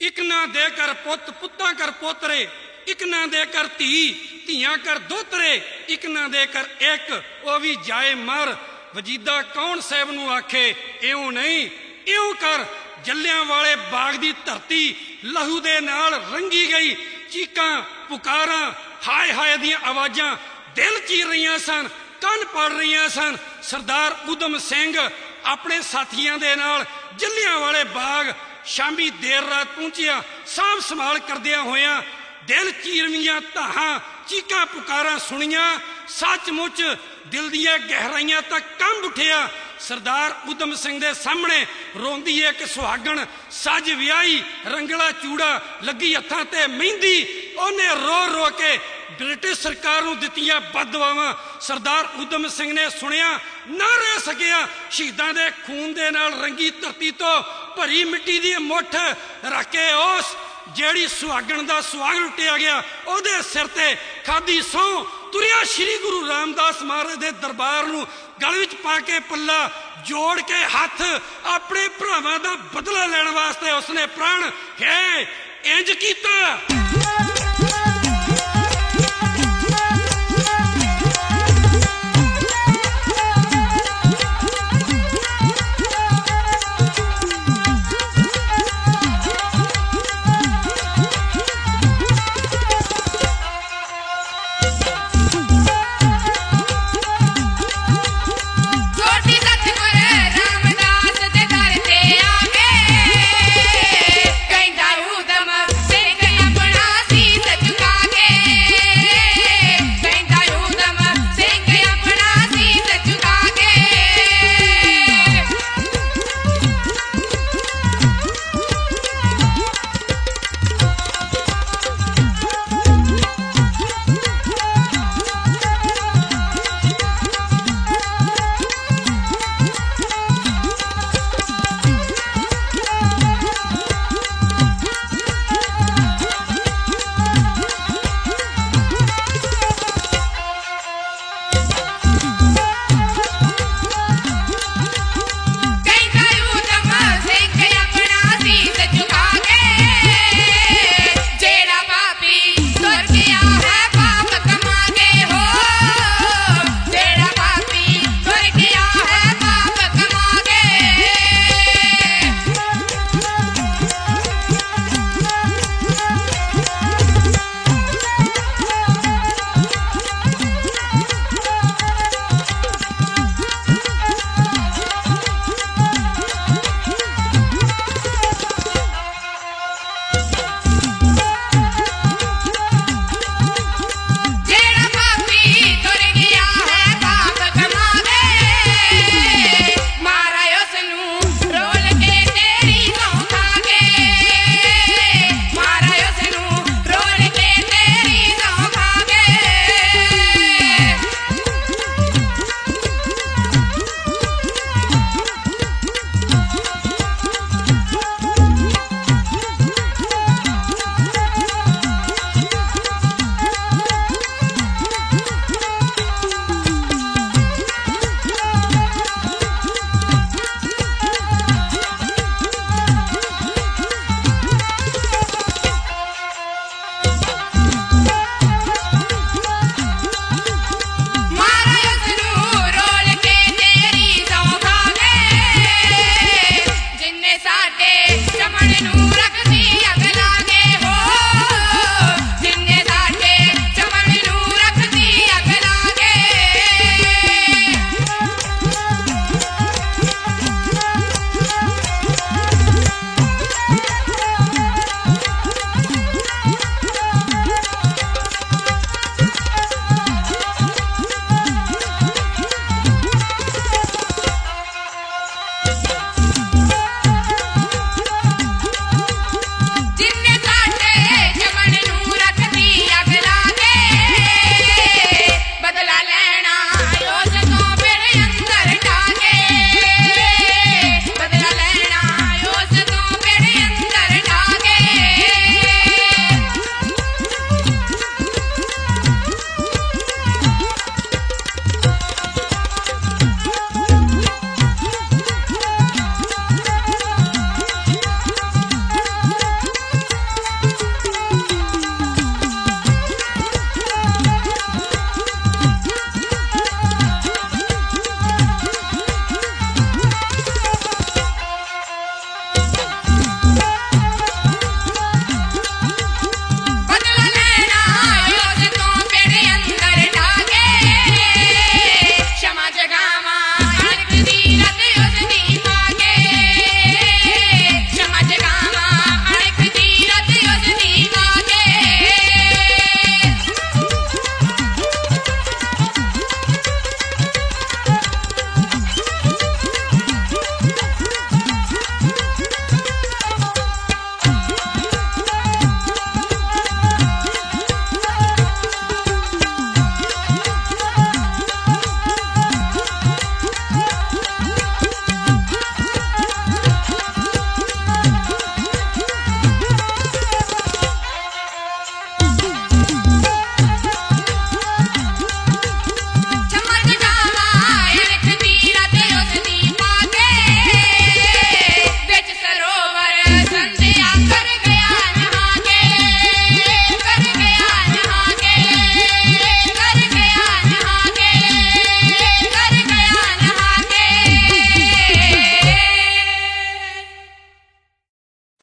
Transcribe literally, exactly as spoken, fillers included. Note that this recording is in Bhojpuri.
एक ना दे कर पुत पुत्ता कर पोतरे, एक ना दे कर धी धियां कर दोतरे, एक ना दे कर एक वो भी जाए मर। वजीदा कौन साहब नू आखे इउं नहीं इउं कर। जलियां वाले बाग दी धरती लहू दे नाल रंगी गई। चीकां पुकारां हाय हाय दी आवाजां दिल चीर रही सन, कन पड़ रही सन। सरदार उधम सिंह अपने साथियों के नाल जलियां वाले बाग शामी देर रात पहुंचिया। साफ संभाल करदिया होया दिल चीरवियां धाहां चीकां पुकारां सुनिया। सचमुच दिल दियां गहराइयां तक कंब उठिया। सरदार उधम सिंह दे सामने रोंदी एक सुहागण सज विआही, रंगला चूड़ा लगी हत्थां ते मेहंदी। ओने रो रो के ब्रिटिश सरकार नूं दित्तियां बददुआवां। सरदार उधम सिंह ने सुनिया ना रह सकिया। शहीदां दे खून दे नाल रंगी धरती तो भरी मिट्टी दी मुठ रख के उस जेड़ी सुहागण दा सुहाग लुटिया गया ओदे सिर ते खादी सौ तुरिया श्री गुरु रामदास महाराज दे दरबार नूं गल विच पा के पल्ला जोड़ के हाथ अपने भरावां दा बदला लैण वास्ते उसने प्राण है इंज कीता।